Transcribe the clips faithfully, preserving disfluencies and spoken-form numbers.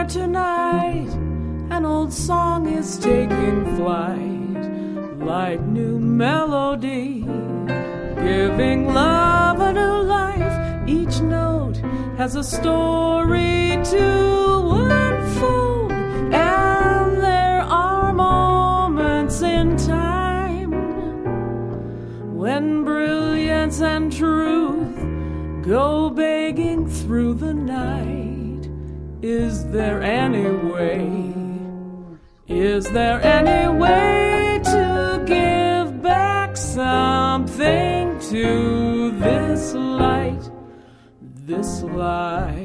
tonight, an old song is taking flight, like new melody, giving love a new life. Each note has a story to unfold, and there are moments in time when brilliance and truth go begging through the night. Is there any way, is there any way to give back something to this light, this life?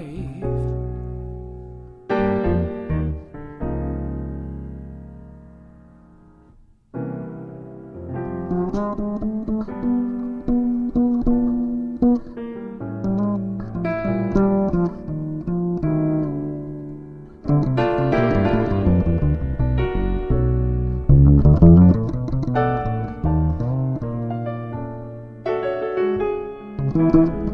Thank you.